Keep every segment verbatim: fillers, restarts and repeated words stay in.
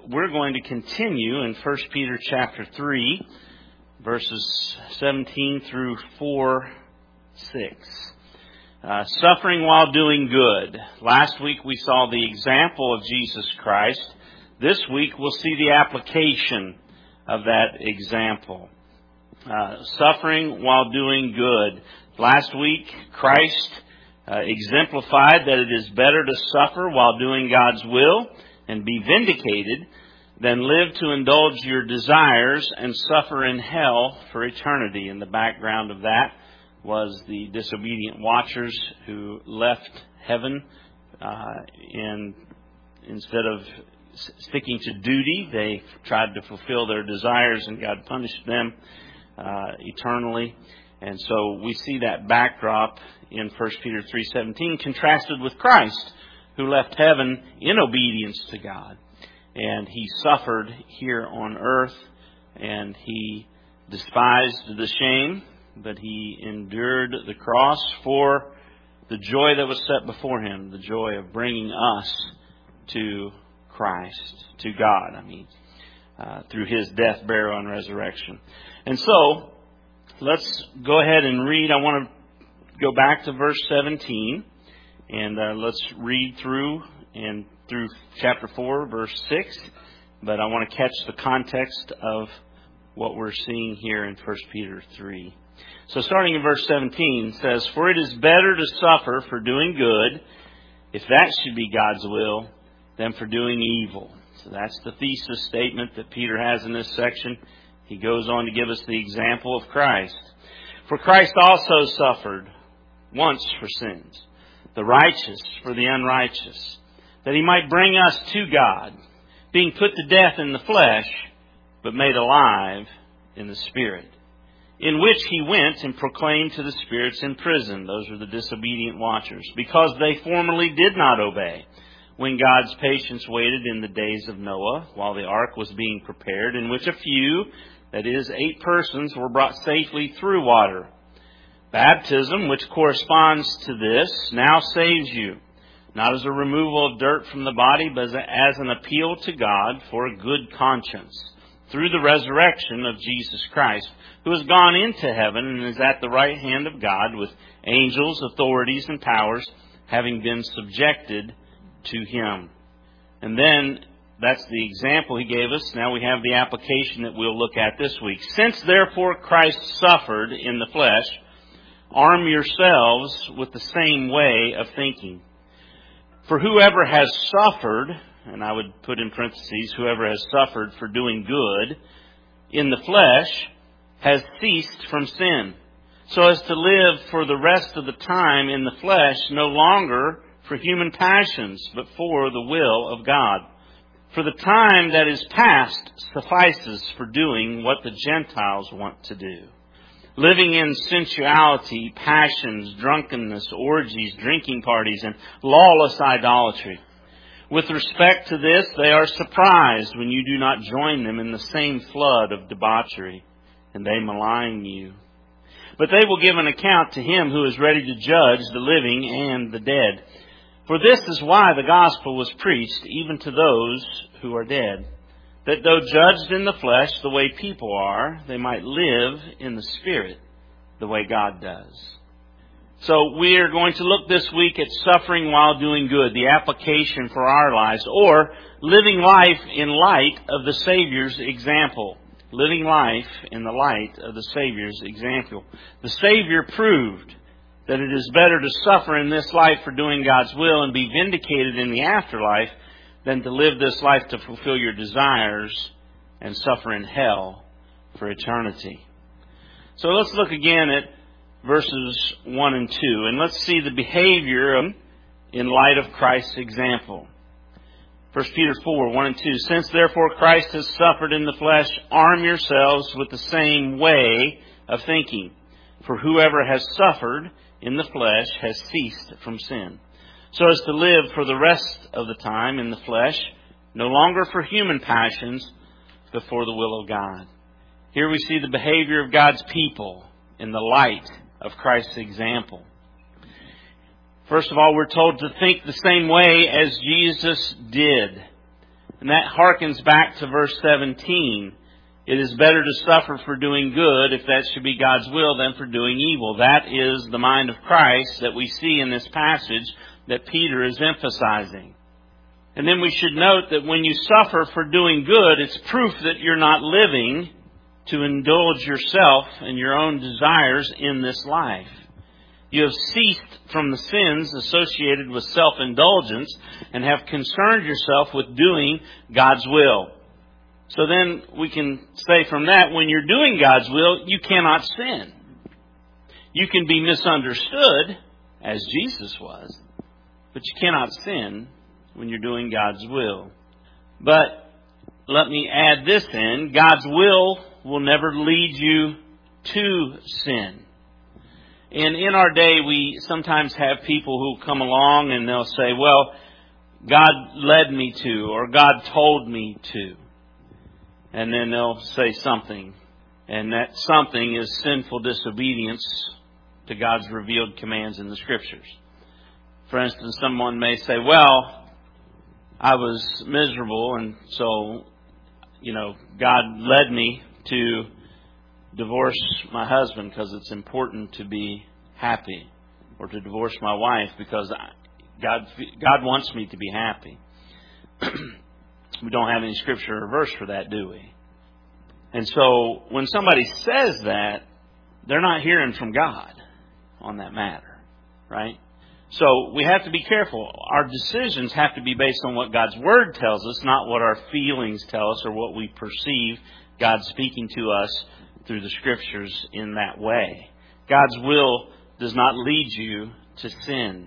we're going to continue in First Peter chapter three, verses seventeen through four six. Uh, suffering while doing good. Last week we saw the example of Jesus Christ. This week we'll see the application of that example. Uh, suffering while doing good. Last week Christ uh, exemplified that it is better to suffer while doing God's will and be vindicated than live to indulge your desires and suffer in hell for eternity. And the background of that was the disobedient watchers who left heaven uh, and instead of sticking to duty, they tried to fulfill their desires, and God punished them uh, eternally. And so we see that backdrop in First Peter three seventeen contrasted with Christ, who left heaven in obedience to God. And He suffered here on earth, and He despised the shame, but He endured the cross for the joy that was set before Him, the joy of bringing us to Christ, to God, I mean, uh, through His death, burial, and resurrection. And so, let's go ahead and read. I want to go back to verse seventeen, and uh, let's read through and through chapter four, verse six. But I want to catch the context of what we're seeing here in First Peter three. So starting in verse seventeen, it says, "For it is better to suffer for doing good, if that should be God's will, than for doing evil." So that's the thesis statement that Peter has in this section. He goes on to give us the example of Christ. "For Christ also suffered once for sins, the righteous for the unrighteous, that He might bring us to God, being put to death in the flesh, but made alive in the Spirit, in which He went and proclaimed to the spirits in prison," those are the disobedient watchers, "because they formerly did not obey, when God's patience waited in the days of Noah, while the ark was being prepared, in which a few, that is, eight persons, were brought safely through water. Baptism, which corresponds to this, now saves you, not as a removal of dirt from the body, but as an appeal to God for a good conscience, through the resurrection of Jesus Christ, who has gone into heaven and is at the right hand of God, with angels, authorities, and powers, having been subjected to Him." And then, that's the example He gave us. Now we have the application that we'll look at this week. "Since therefore Christ suffered in the flesh, arm yourselves with the same way of thinking. For whoever has suffered," and I would put in parentheses, "whoever has suffered for doing good in the flesh, has ceased from sin, so as to live for the rest of the time in the flesh, no longer for human passions, but for the will of God. For the time that is past suffices for doing what the Gentiles want to do, living in sensuality, passions, drunkenness, orgies, drinking parties, and lawless idolatry. With respect to this, they are surprised when you do not join them in the same flood of debauchery, and they malign you. But they will give an account to Him who is ready to judge the living and the dead. For this is why the gospel was preached even to those who are dead, that though judged in the flesh the way people are, they might live in the Spirit the way God does." So we are going to look this week at suffering while doing good, the application for our lives, or living life in light of the Savior's example. Living life in the light of the Savior's example. The Savior proved that it is better to suffer in this life for doing God's will and be vindicated in the afterlife than to live this life to fulfill your desires and suffer in hell for eternity. So let's look again at verses one and two, and let's see the behavior in light of Christ's example. First Peter four, one and two. "Since therefore Christ has suffered in the flesh, arm yourselves with the same way of thinking. For whoever has suffered in the flesh has ceased from sin, so as to live for the rest of the time in the flesh, no longer for human passions, but for the will of God." Here we see the behavior of God's people in the light of Christ's example. First of all, we're told to think the same way as Jesus did. And that harkens back to verse seventeen. It is better to suffer for doing good, if that should be God's will, than for doing evil. That is the mind of Christ that we see in this passage that Peter is emphasizing. And then we should note that when you suffer for doing good, it's proof that you're not living to indulge yourself and your own desires in this life. You have ceased from the sins associated with self-indulgence and have concerned yourself with doing God's will. So then we can say from that, when you're doing God's will, you cannot sin. You can be misunderstood, as Jesus was, but you cannot sin when you're doing God's will. But let me add this in. God's will will never lead you to sin. And in our day, we sometimes have people who come along and they'll say, well, God led me to, or God told me to. And then they'll say something. And that something is sinful disobedience to God's revealed commands in the Scriptures. For instance, someone may say, well, I was miserable, and so, you know, God led me to divorce my husband because it's important to be happy, or to divorce my wife because God God wants me to be happy. We don't have any scripture or verse for that, do we? And so when somebody says that, they're not hearing from God on that matter, right? So we have to be careful. Our decisions have to be based on what God's Word tells us, not what our feelings tell us or what we perceive God speaking to us through the Scriptures in that way. God's will does not lead you to sin.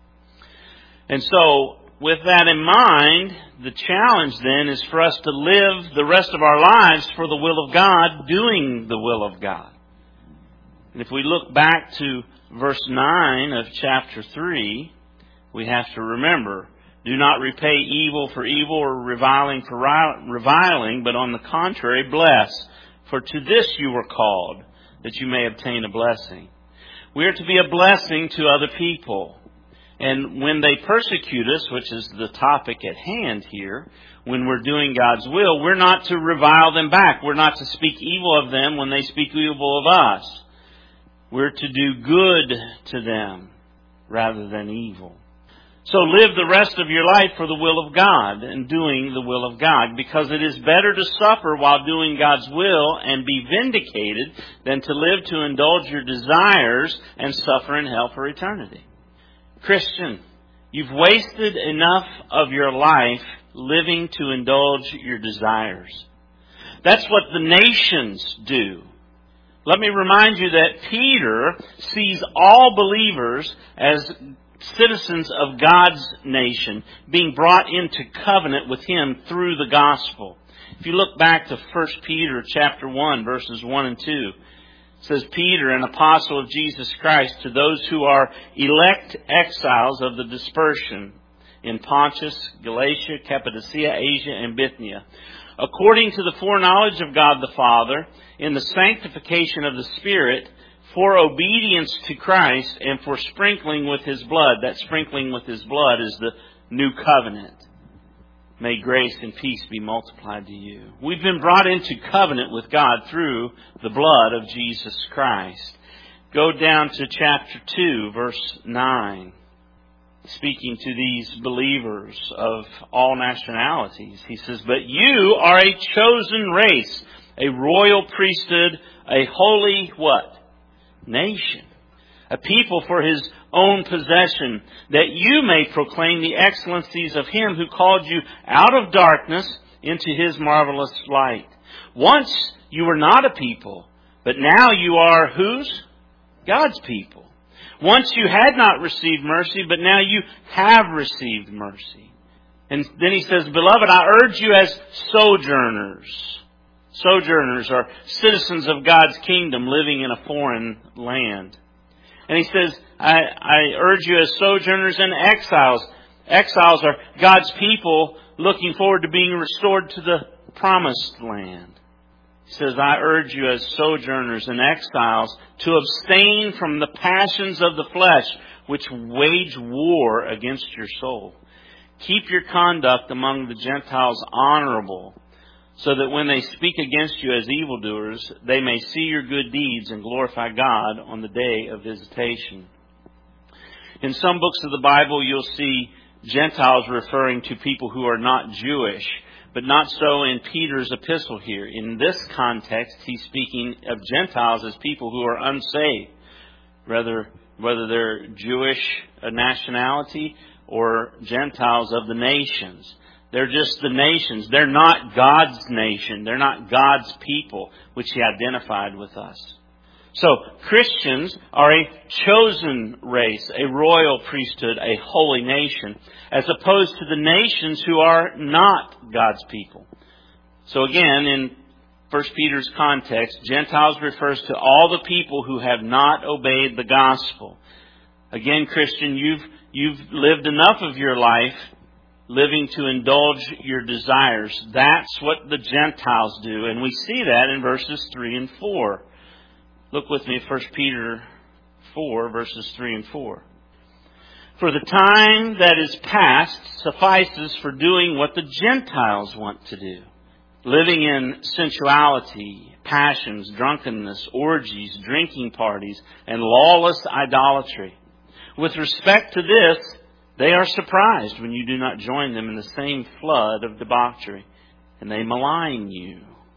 And so, with that in mind, the challenge then is for us to live the rest of our lives for the will of God, doing the will of God. And if we look back to verse nine of chapter three, we have to remember, do not repay evil for evil or reviling for reviling, but on the contrary, bless. For to this you were called, that you may obtain a blessing. We are to be a blessing to other people. And when they persecute us, which is the topic at hand here, when we're doing God's will, we're not to revile them back. We're not to speak evil of them when they speak evil of us. We're to do good to them rather than evil. So live the rest of your life for the will of God and doing the will of God, because it is better to suffer while doing God's will and be vindicated than to live to indulge your desires and suffer in hell for eternity. Christian, you've wasted enough of your life living to indulge your desires. That's what the nations do. Let me remind you that Peter sees all believers as citizens of God's nation being brought into covenant with Him through the gospel. If you look back to First Peter chapter one, verses one and two, it says, Peter, an apostle of Jesus Christ, to those who are elect exiles of the dispersion in Pontus, Galatia, Cappadocia, Asia, and Bithynia, according to the foreknowledge of God the Father, in the sanctification of the Spirit, for obedience to Christ and for sprinkling with His blood. That sprinkling with His blood is the new covenant. May grace and peace be multiplied to you. We've been brought into covenant with God through the blood of Jesus Christ. Go down to chapter two, verse nine. Speaking to these believers of all nationalities, he says, but you are a chosen race, a royal priesthood, a holy what? Nation. A people for His own possession, that you may proclaim the excellencies of Him who called you out of darkness into His marvelous light. Once you were not a people, but now you are whose? God's people. Once you had not received mercy, but now you have received mercy. And then he says, beloved, I urge you as sojourners. Sojourners are citizens of God's kingdom living in a foreign land. And he says, I, I urge you as sojourners and exiles. Exiles are God's people looking forward to being restored to the promised land. He says, I urge you as sojourners and exiles to abstain from the passions of the flesh which wage war against your soul. Keep your conduct among the Gentiles honorable, so that when they speak against you as evildoers, they may see your good deeds and glorify God on the day of visitation. In some books of the Bible, you'll see Gentiles referring to people who are not Jewish, but not so in Peter's epistle here. In this context, he's speaking of Gentiles as people who are unsaved, whether, whether they're Jewish nationality or Gentiles of the nations. They're just the nations. They're not God's nation. They're not God's people, which He identified with us. So, Christians are a chosen race, a royal priesthood, a holy nation, as opposed to the nations who are not God's people. So again, in First Peter's context, Gentiles refers to all the people who have not obeyed the gospel. Again, Christian, you've you've lived enough of your life living to indulge your desires. That's what the Gentiles do, and we see that in verses three and four. Look with me at First Peter four, verses three and four. For the time that is past suffices for doing what the Gentiles want to do, living in sensuality, passions, drunkenness, orgies, drinking parties, and lawless idolatry. With respect to this, they are surprised when you do not join them in the same flood of debauchery, and they malign you.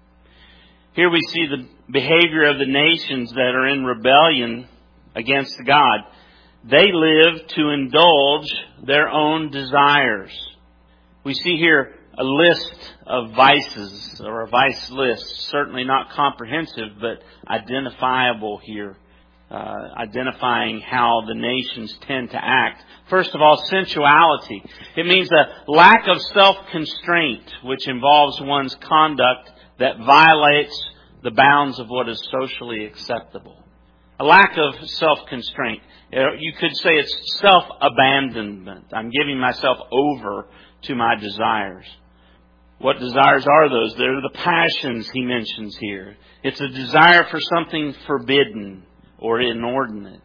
Here we see the behavior of the nations that are in rebellion against God. They live to indulge their own desires. We see here a list of vices, or a vice list, certainly not comprehensive, but identifiable here, uh, identifying how the nations tend to act. First of all, sensuality. It means a lack of self-constraint, which involves one's conduct that violates the bounds of what is socially acceptable. A lack of self-constraint. You could say it's self-abandonment. I'm giving myself over to my desires. What desires are those? They're the passions he mentions here. It's a desire for something forbidden or inordinate,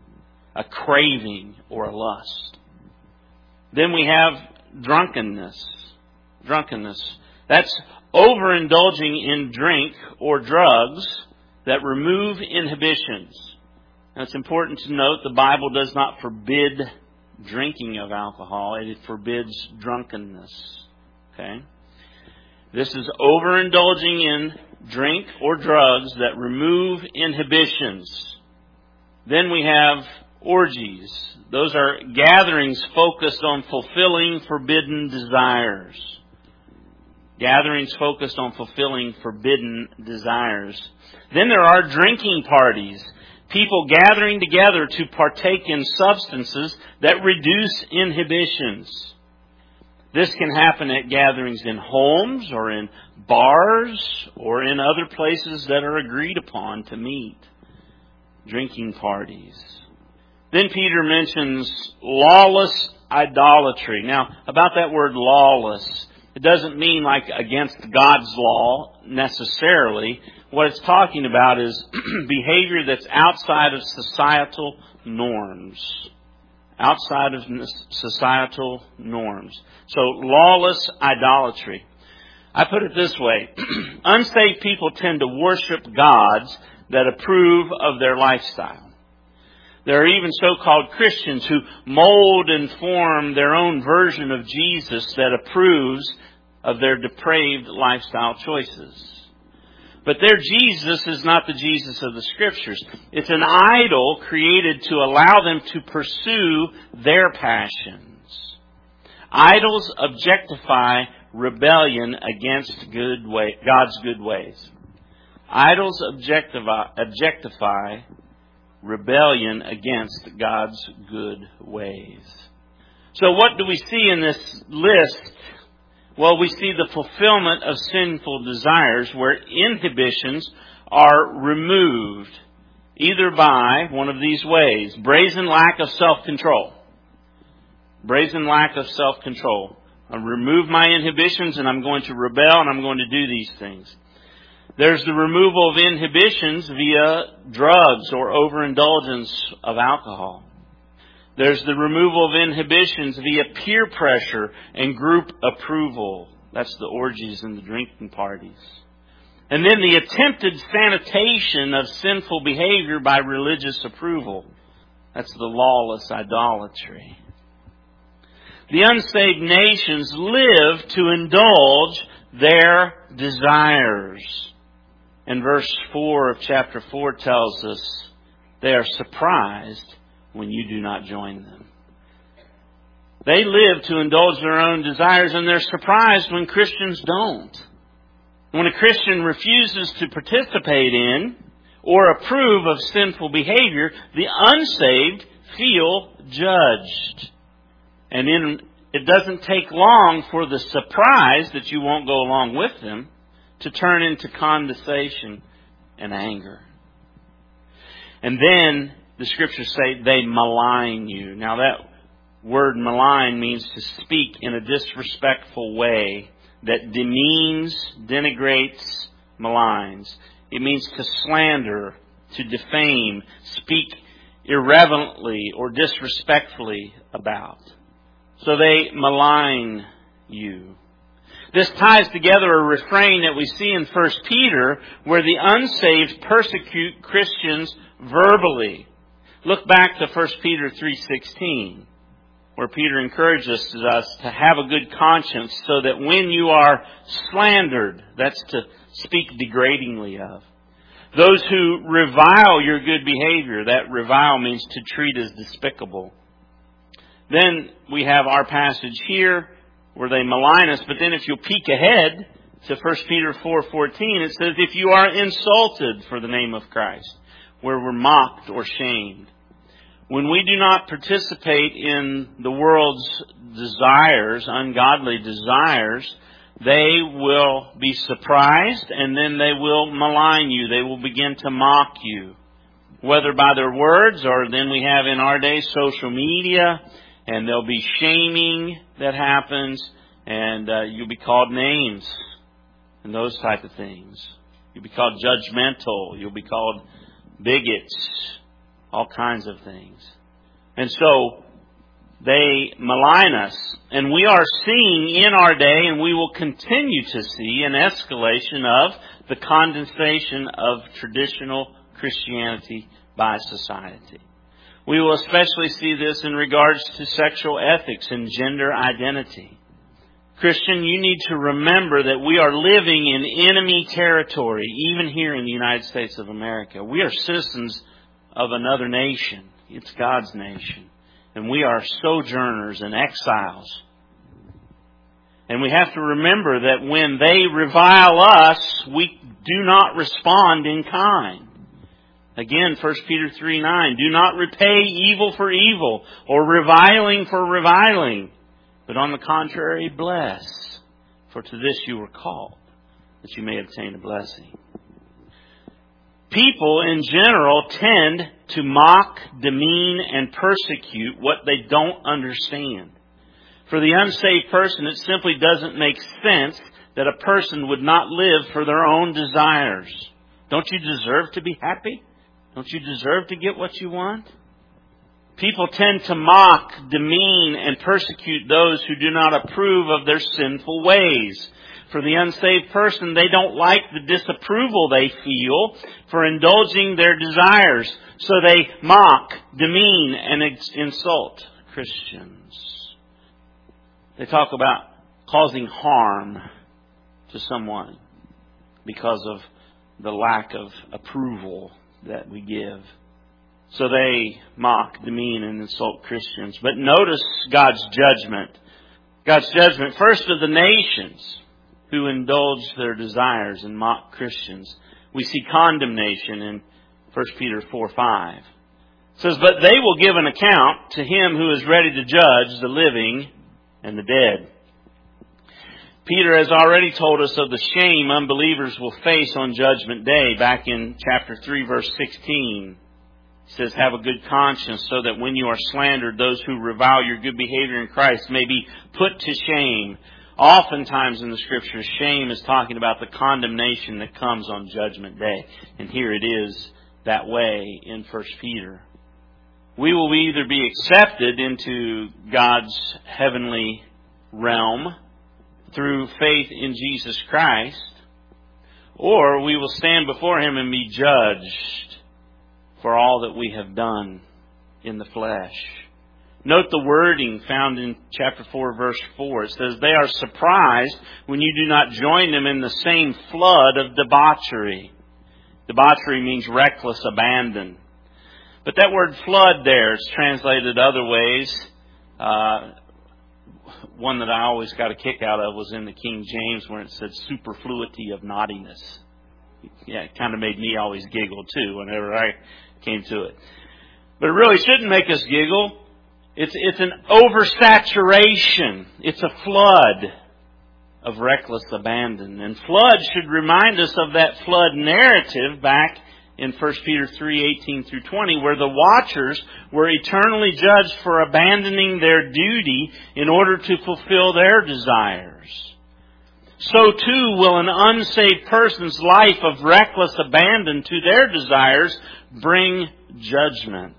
a craving or a lust. Then we have drunkenness. Drunkenness. That's overindulging in drink or drugs that remove inhibitions. Now, it's important to note the Bible does not forbid drinking of alcohol. It forbids drunkenness. Okay? This is overindulging in drink or drugs that remove inhibitions. Then we have orgies. Those are gatherings focused on fulfilling forbidden desires. Gatherings focused on fulfilling forbidden desires. Then there are drinking parties. People gathering together to partake in substances that reduce inhibitions. This can happen at gatherings in homes or in bars or in other places that are agreed upon to meet. Drinking parties. Then Peter mentions lawless idolatry. Now, about that word lawless, it doesn't mean like against God's law necessarily. What it's talking about is behavior that's outside of societal norms. Outside of societal norms. So, lawless idolatry. I put it this way. Unsaved people tend to worship gods that approve of their lifestyle. There are even so-called Christians who mold and form their own version of Jesus that approves of their depraved lifestyle choices. But their Jesus is not the Jesus of the Scriptures. It's an idol created to allow them to pursue their passions. Idols objectify rebellion against good way, God's good ways. Idols objectify, objectify rebellion against God's good ways. So what do we see in this list? Well, we see the fulfillment of sinful desires where inhibitions are removed either by one of these ways. Brazen lack of self-control. Brazen lack of self-control. I remove my inhibitions and I'm going to rebel and I'm going to do these things. There's the removal of inhibitions via drugs or overindulgence of alcohol. There's the removal of inhibitions via peer pressure and group approval. That's the orgies and the drinking parties. And then the attempted sanitation of sinful behavior by religious approval. That's the lawless idolatry. The unsaved nations live to indulge their desires. And verse four of chapter four tells us they are surprised when you do not join them. They live to indulge their own desires, and they're surprised when Christians don't. When a Christian refuses to participate in or approve of sinful behavior, the unsaved feel judged. And in, it doesn't take long for the surprise that you won't go along with them to turn into condescension and anger. And then the Scriptures say they malign you. Now that word malign means to speak in a disrespectful way that demeans, denigrates, maligns. It means to slander, to defame, speak irreverently or disrespectfully about. So they malign you. This ties together a refrain that we see in First Peter where the unsaved persecute Christians verbally. Look back to First Peter three sixteen, where Peter encourages us to have a good conscience so that when you are slandered, that's to speak degradingly of. Those who revile your good behavior, that revile means to treat as despicable. Then we have our passage here where they malign us, but then if you'll peek ahead to First Peter four fourteen, it says, if you are insulted for the name of Christ, where we're mocked or shamed. When we do not participate in the world's desires, ungodly desires, they will be surprised and then they will malign you. They will begin to mock you. Whether by their words or then we have in our day social media, and there'll be shaming that happens, and uh, you'll be called names and those type of things. You'll be called judgmental. You'll be called bigots. All kinds of things. And so they malign us. And we are seeing in our day, and we will continue to see, an escalation of the condensation of traditional Christianity by society. We will especially see this in regards to sexual ethics and gender identity. Christian, you need to remember that we are living in enemy territory, even here in the United States of America. We are citizens of another nation. It's God's nation. And we are sojourners and exiles. And we have to remember that when they revile us, we do not respond in kind. Again, First Peter three nine, do not repay evil for evil or reviling for reviling, but on the contrary, bless. For to this you were called, that you may obtain a blessing. People in general tend to mock, demean, and persecute what they don't understand. For the unsaved person, it simply doesn't make sense that a person would not live for their own desires. Don't you deserve to be happy? Don't you deserve to get what you want? People tend to mock, demean, and persecute those who do not approve of their sinful ways. For the unsaved person, they don't like the disapproval they feel for indulging their desires. So they mock, demean, and insult Christians. They talk about causing harm to someone because of the lack of approval that we give. So they mock, demean, and insult Christians. But notice God's judgment. God's judgment first of the nations who indulge their desires and mock Christians. We see condemnation in First Peter four five. It says, but they will give an account to him who is ready to judge the living and the dead. Peter has already told us of the shame unbelievers will face on Judgment Day back in chapter three, verse sixteen. He says, have a good conscience so that when you are slandered, those who revile your good behavior in Christ may be put to shame. Oftentimes in the Scriptures, shame is talking about the condemnation that comes on Judgment Day. And here it is that way in First Peter. we will either be accepted into God's heavenly realm through faith in Jesus Christ, or we will stand before Him and be judged for all that we have done in the flesh. Note the wording found in chapter four, verse four. It says, they are surprised when you do not join them in the same flood of debauchery. Debauchery means reckless abandon. But that word flood there is translated other ways. Uh, one that I always got a kick out of was in the King James where it said superfluity of naughtiness. Yeah, it kind of made me always giggle too whenever I came to it. But it really shouldn't make us giggle. It's, it's an oversaturation. It's a flood of reckless abandon. And flood should remind us of that flood narrative back in First Peter three, eighteen through twenty, where the watchers were eternally judged for abandoning their duty in order to fulfill their desires. So too will an unsaved person's life of reckless abandon to their desires bring judgment.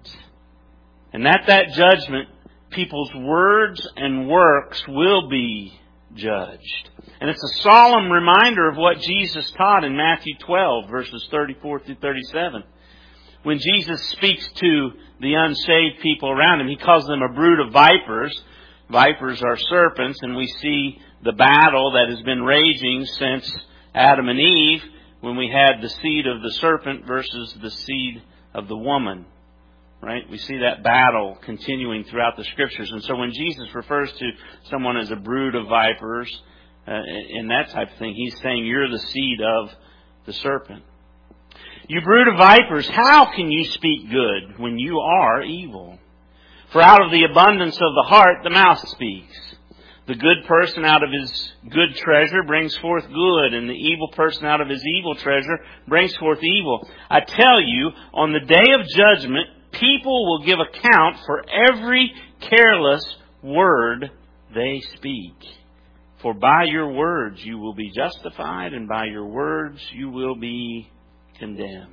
And at that judgment, people's words and works will be judged. And it's a solemn reminder of what Jesus taught in Matthew twelve, verses thirty-four through thirty-seven. When Jesus speaks to the unsaved people around Him, He calls them a brood of vipers. Vipers are serpents, and we see the battle that has been raging since Adam and Eve, when we had the seed of the serpent versus the seed of the woman. Right? We see that battle continuing throughout the Scriptures. And so when Jesus refers to someone as a brood of vipers, uh, and that type of thing, He's saying you're the seed of the serpent. You brood of vipers, how can you speak good when you are evil? For out of the abundance of the heart, the mouth speaks. The good person out of his good treasure brings forth good, and the evil person out of his evil treasure brings forth evil. I tell you, on the day of judgment, people will give account for every careless word they speak. For by your words you will be justified, and by your words you will be condemned.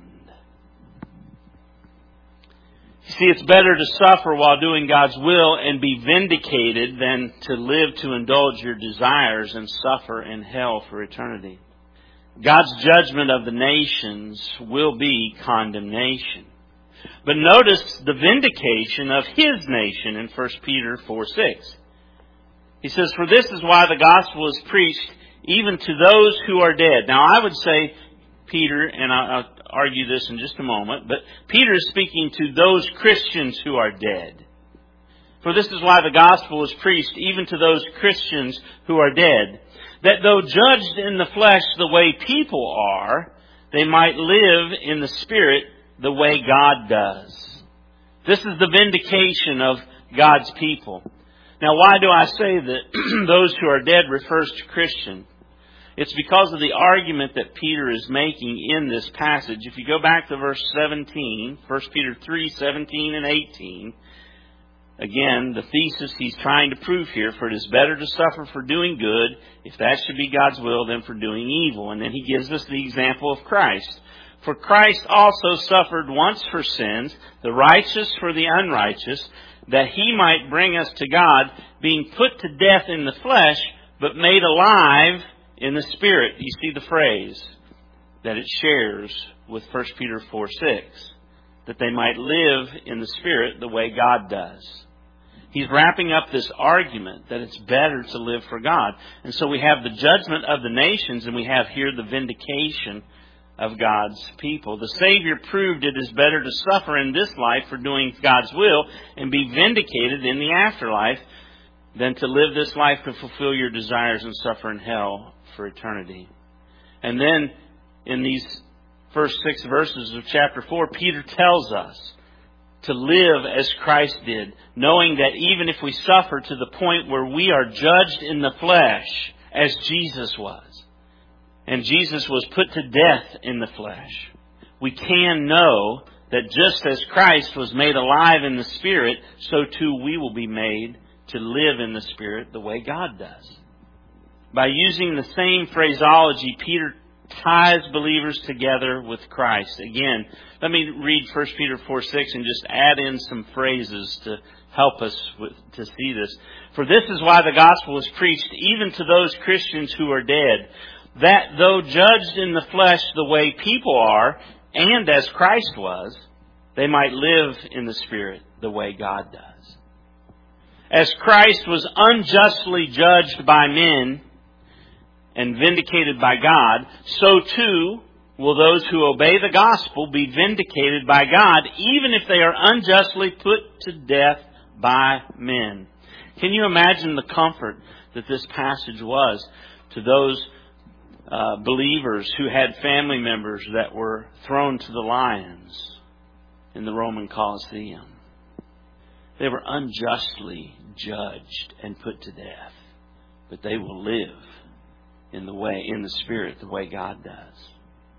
You see, it's better to suffer while doing God's will and be vindicated than to live to indulge your desires and suffer in hell for eternity. God's judgment of the nations will be condemnation. But notice the vindication of His nation in First Peter four six. He says, for this is why the gospel is preached even to those who are dead. Now I would say, Peter, and I'll argue this in just a moment, but Peter is speaking to those Christians who are dead. For this is why the gospel is preached even to those Christians who are dead, that though judged in the flesh the way people are, they might live in the Spirit the way God does. This is the vindication of God's people. Now, why do I say that those who are dead refers to Christian? It's because of the argument that Peter is making in this passage. If you go back to verse seventeen, First Peter three, seventeen and eighteen, again, the thesis he's trying to prove here, for it is better to suffer for doing good, if that should be God's will, than for doing evil. And then he gives us the example of Christ. For Christ also suffered once for sins, the righteous for the unrighteous, that He might bring us to God, being put to death in the flesh, but made alive in the Spirit. You see the phrase that it shares with First Peter four six. That they might live in the Spirit the way God does. He's wrapping up this argument that it's better to live for God. And so we have the judgment of the nations, and we have here the vindication of God's people. The Savior proved it is better to suffer in this life for doing God's will and be vindicated in the afterlife than to live this life to fulfill your desires and suffer in hell for eternity. And then in these first six verses of chapter four, Peter tells us to live as Christ did, knowing that even if we suffer to the point where we are judged in the flesh, as Jesus was, and Jesus was put to death in the flesh, we can know that just as Christ was made alive in the Spirit, so too we will be made to live in the Spirit the way God does. By using the same phraseology, Peter ties believers together with Christ. Again, let me read First Peter four six and just add in some phrases to help us with, to see this. For this is why the gospel is preached even to those Christians who are dead, that though judged in the flesh the way people are, and as Christ was, they might live in the Spirit the way God does. As Christ was unjustly judged by men and vindicated by God, so too will those who obey the gospel be vindicated by God, even if they are unjustly put to death by men. Can you imagine the comfort that this passage was to those uh, believers who had family members that were thrown to the lions in the Roman Colosseum? They were unjustly judged and put to death, but they will live in the way, in the Spirit, the way God does.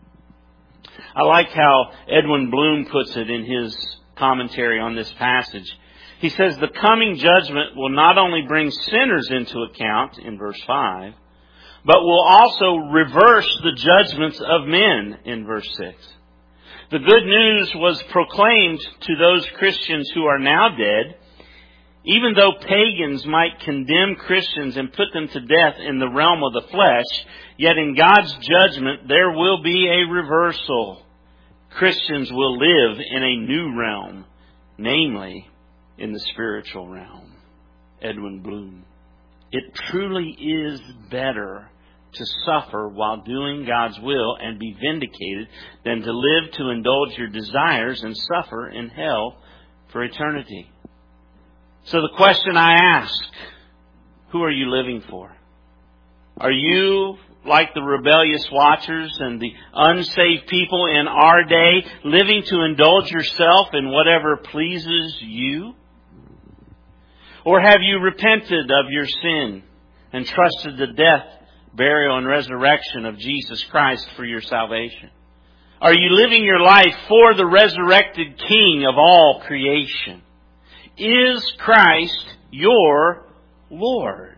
I like how Edwin Bloom puts it in his commentary on this passage. He says the coming judgment will not only bring sinners into account in verse five, but will also reverse the judgments of men in verse six. The good news was proclaimed to those Christians who are now dead. Even though pagans might condemn Christians and put them to death in the realm of the flesh, yet in God's judgment there will be a reversal. Christians will live in a new realm, namely in the spiritual realm. Edwin Bloom. It truly is better to suffer while doing God's will and be vindicated than to live to indulge your desires and suffer in hell for eternity. So the question I ask, who are you living for? Are you like the rebellious watchers and the unsaved people in our day, living to indulge yourself in whatever pleases you? Or have you repented of your sin and trusted the death, burial, and resurrection of Jesus Christ for your salvation? Are you living your life for the resurrected King of all creation? Is Christ your Lord?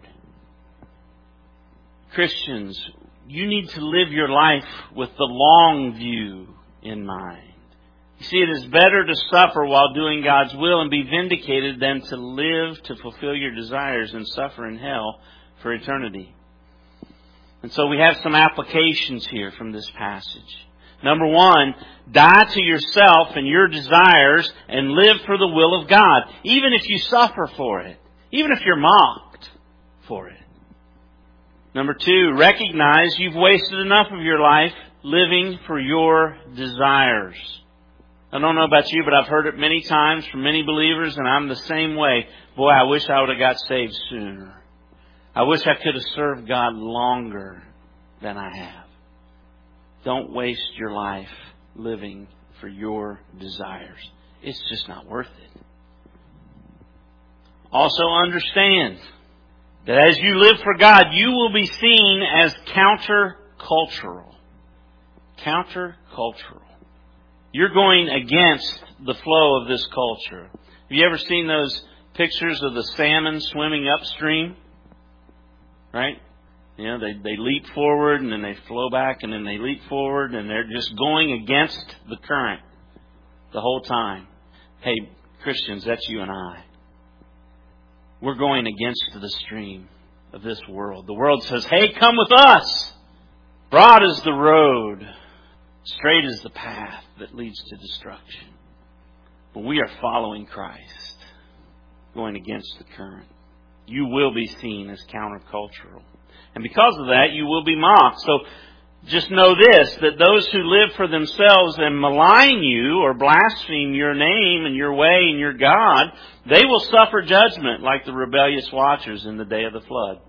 Christians, you need to live your life with the long view in mind. You see, it is better to suffer while doing God's will and be vindicated than to live to fulfill your desires and suffer in hell for eternity. And so we have some applications here from this passage. Number one, die to yourself and your desires and live for the will of God, even if you suffer for it, even if you're mocked for it. Number two, recognize you've wasted enough of your life living for your desires. I don't know about you, but I've heard it many times from many believers, and I'm the same way. Boy, I wish I would have got saved sooner. I wish I could have served God longer than I have. Don't waste your life living for your desires. It's just not worth it. Also understand that as you live for God, you will be seen as counter-cultural. Counter-cultural. You're going against the flow of this culture. Have you ever seen those pictures of the salmon swimming upstream? Right? You know, they, they leap forward and then they flow back and then they leap forward and they're just going against the current the whole time. Hey, Christians, that's you and I. We're going against the stream of this world. The world says, hey, come with us. Broad is the road. Straight is the path that leads to destruction. But we are following Christ, going against the current. You will be seen as countercultural. And because of that, you will be mocked. So just know this, that those who live for themselves and malign you or blaspheme your name and your way and your God, they will suffer judgment like the rebellious watchers in the day of the flood.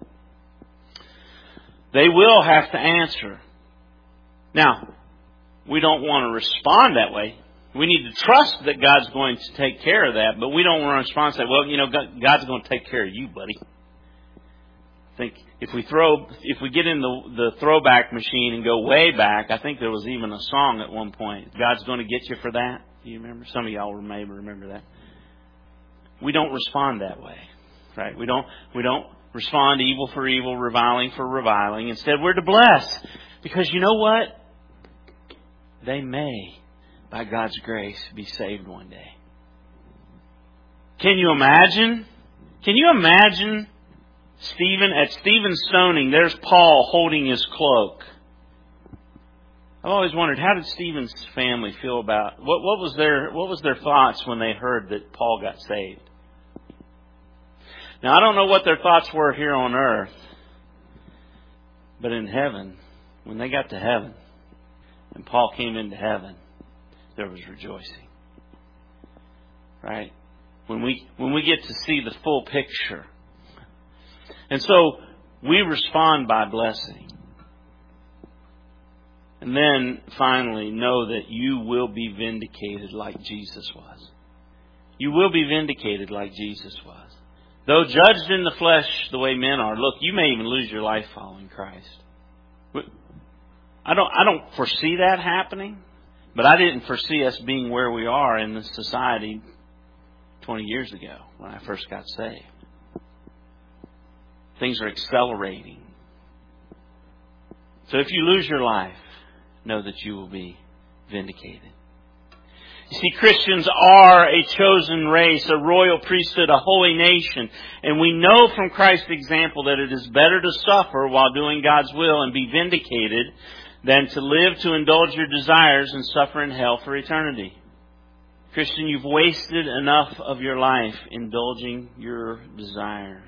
They will have to answer. Now, we don't want to respond that way. We need to trust that God's going to take care of that, but we don't want to respond and say, well, you know, God's going to take care of you, buddy. I think if we throw, if we get in the, the throwback machine and go way back, I think there was even a song at one point. God's going to get you for that. Do you remember? Some of y'all may remember that. We don't respond that way, right? We don't, we don't respond to evil for evil, reviling for reviling. Instead, we're to bless. Because you know what? They may, by God's grace, be saved one day. Can you imagine? Can you imagine Stephen, at Stephen's stoning, there's Paul holding his cloak. I've always wondered, how did Stephen's family feel about, what, what was their, what was their thoughts when they heard that Paul got saved? Now, I don't know what their thoughts were here on earth, but in heaven, when they got to heaven, and Paul came into heaven, there was rejoicing. Right? When we, when we get to see the full picture. And so, we respond by blessing. And then, finally, know that you will be vindicated like Jesus was. You will be vindicated like Jesus was. Though judged in the flesh the way men are, look, you may even lose your life following Christ. I don't, I don't foresee that happening, but I didn't foresee us being where we are in this society twenty years ago when I first got saved. Things are accelerating. So if you lose your life, know that you will be vindicated. You see, Christians are a chosen race, a royal priesthood, a holy nation. And we know from Christ's example that it is better to suffer while doing God's will and be vindicated than to live to indulge your desires and suffer in hell for eternity. Christian, you've wasted enough of your life indulging your desires.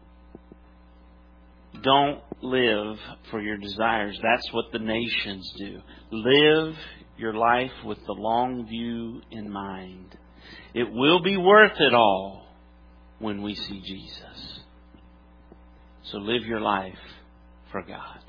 Don't live for your desires. That's what the nations do. Live your life with the long view in mind. It will be worth it all when we see Jesus. So live your life for God.